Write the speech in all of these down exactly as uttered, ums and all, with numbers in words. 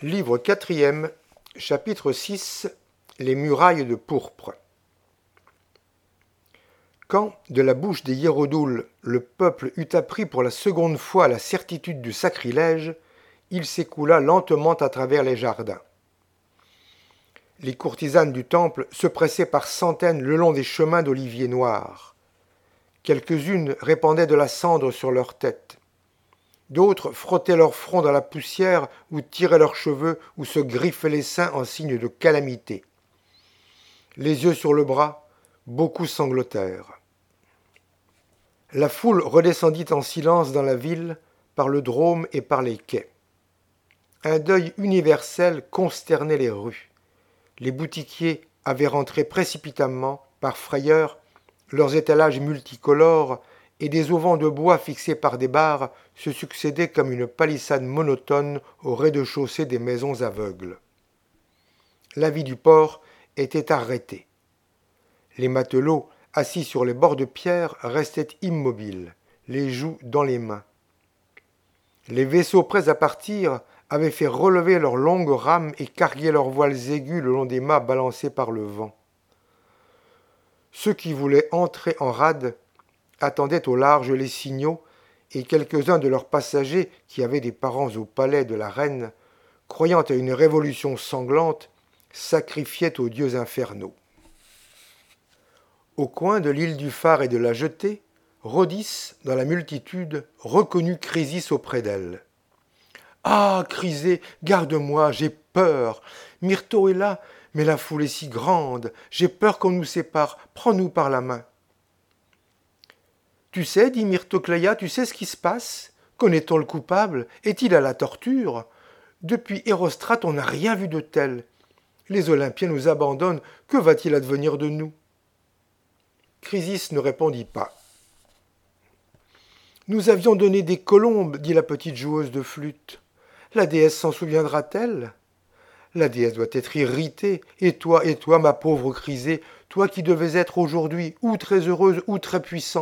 Livre quatrième, chapitre six. Les murailles de pourpre. Quand, de la bouche des hiérodoules, le peuple eut appris pour la seconde fois la certitude du sacrilège, il s'écoula lentement à travers les jardins. Les courtisanes du temple se pressaient par centaines le long des chemins d'oliviers noirs. Quelques-unes répandaient de la cendre sur leurs têtes. D'autres frottaient leur front dans la poussière ou tiraient leurs cheveux ou se griffaient les seins en signe de calamité. Les yeux sur le bras, beaucoup sanglotèrent. La foule redescendit en silence dans la ville, par le Drôme et par les quais. Un deuil universel consternait les rues. Les boutiquiers avaient rentré précipitamment, par frayeur, leurs étalages multicolores, et des auvents de bois fixés par des barres se succédaient comme une palissade monotone au rez-de-chaussée des maisons aveugles. La vie du port était arrêtée. Les matelots, assis sur les bords de pierre, restaient immobiles, les joues dans les mains. Les vaisseaux prêts à partir avaient fait relever leurs longues rames et carguer leurs voiles aigus le long des mâts balancés par le vent. Ceux qui voulaient entrer en rade attendaient au large les signaux, et quelques-uns de leurs passagers, qui avaient des parents au palais de la reine, croyant à une révolution sanglante, sacrifiaient aux dieux infernaux. Au coin de l'île du Phare et de la Jetée, Rhodis, dans la multitude, reconnut Chrysis auprès d'elle. « Ah, Chrysé, garde-moi, j'ai peur. Myrto est là, mais la foule est si grande. J'ai peur qu'on nous sépare. Prends-nous par la main. » « Tu sais, dit Myrtocléa, tu sais ce qui se passe? Connaît-on le coupable? Est-il à la torture? Depuis Érostrate, on n'a rien vu de tel. Les Olympiens nous abandonnent. Que va-t-il advenir de nous? » Chrysis ne répondit pas. « Nous avions donné des colombes, dit la petite joueuse de flûte. La déesse s'en souviendra-t-elle? La déesse doit être irritée. Et toi, et toi, ma pauvre Chrysé, toi qui devais être aujourd'hui ou très heureuse ou très puissante. »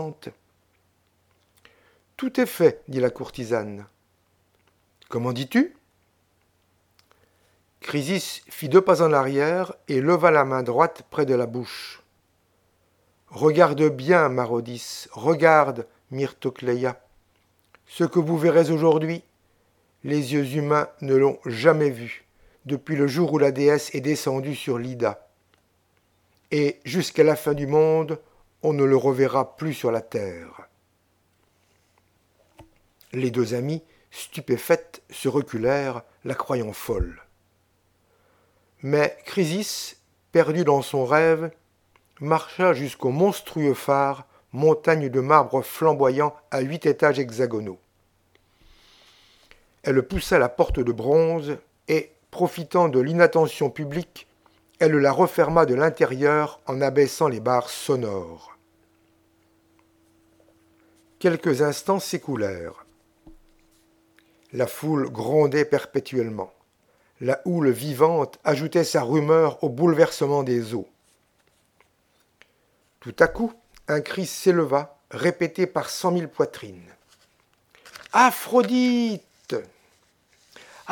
« Tout est fait, dit la courtisane. »« Comment dis-tu » Chrysis fit deux pas en arrière et leva la main droite près de la bouche. « Regarde bien, Marodis, regarde, Myrtocléa. Ce que vous verrez aujourd'hui, les yeux humains ne l'ont jamais vu depuis le jour où la déesse est descendue sur l'Ida. Et jusqu'à la fin du monde, on ne le reverra plus sur la terre. » Les deux amies, stupéfaites, se reculèrent, la croyant folle. Mais Chrysis, perdu dans son rêve, marcha jusqu'au monstrueux phare, montagne de marbre flamboyant à huit étages hexagonaux. Elle poussa la porte de bronze et, profitant de l'inattention publique, elle la referma de l'intérieur en abaissant les barres sonores. Quelques instants s'écoulèrent. La foule grondait perpétuellement. La houle vivante ajoutait sa rumeur au bouleversement des eaux. Tout à coup, un cri s'éleva, répété par cent mille poitrines. « Aphrodite ! Aphrodite !»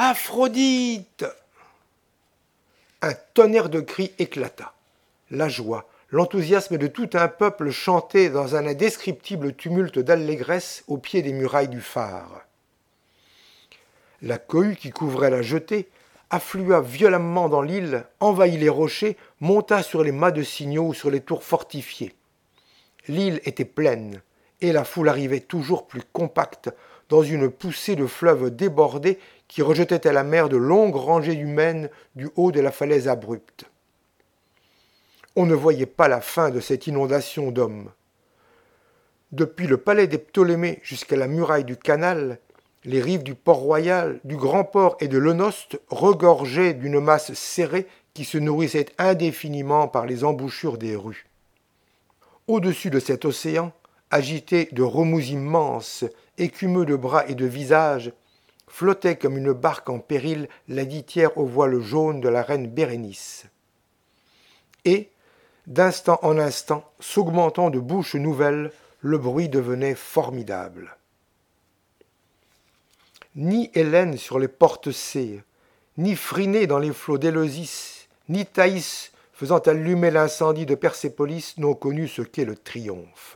Un tonnerre de cris éclata. La joie, l'enthousiasme de tout un peuple chantait dans un indescriptible tumulte d'allégresse au pied des murailles du phare. La cohue qui couvrait la jetée afflua violemment dans l'île, envahit les rochers, monta sur les mâts de signaux ou sur les tours fortifiées. L'île était pleine, et la foule arrivait toujours plus compacte dans une poussée de fleuves débordés qui rejetaient à la mer de longues rangées humaines du haut de la falaise abrupte. On ne voyait pas la fin de cette inondation d'hommes. Depuis le palais des Ptolémées jusqu'à la muraille du canal, les rives du Port-Royal, du Grand-Port et de l'Eunoste regorgeaient d'une masse serrée qui se nourrissait indéfiniment par les embouchures des rues. Au-dessus de cet océan, agité de remous immenses, écumeux de bras et de visages, flottait comme une barque en péril la litière aux voiles jaunes de la reine Bérénice. Et, d'instant en instant, s'augmentant de bouches nouvelles, le bruit devenait formidable. Ni Hélène sur les portes-cées, ni Phryné dans les flots d'Éleusis, ni Thaïs faisant allumer l'incendie de Persépolis n'ont connu ce qu'est le triomphe.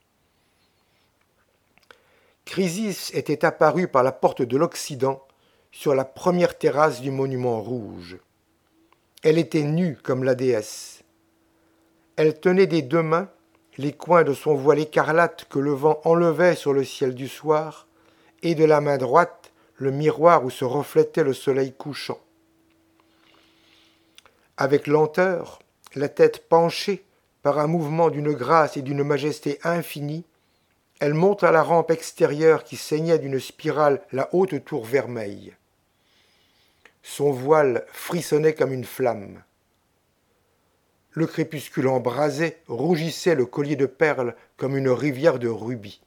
Chrysis était apparue par la porte de l'Occident sur la première terrasse du monument rouge. Elle était nue comme la déesse. Elle tenait des deux mains les coins de son voile écarlate que le vent enlevait sur le ciel du soir, et de la main droite le miroir où se reflétait le soleil couchant. Avec lenteur, la tête penchée par un mouvement d'une grâce et d'une majesté infinie, elle monte à la rampe extérieure qui ceignait d'une spirale la haute tour vermeille. Son voile frissonnait comme une flamme. Le crépuscule embrasé rougissait le collier de perles comme une rivière de rubis.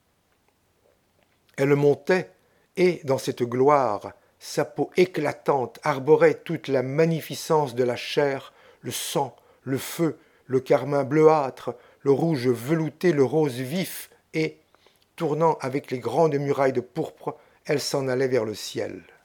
Elle montait, et, dans cette gloire, sa peau éclatante arborait toute la magnificence de la chair, le sang, le feu, le carmin bleuâtre, le rouge velouté, le rose vif, et, tournant avec les grandes murailles de pourpre, elle s'en allait vers le ciel.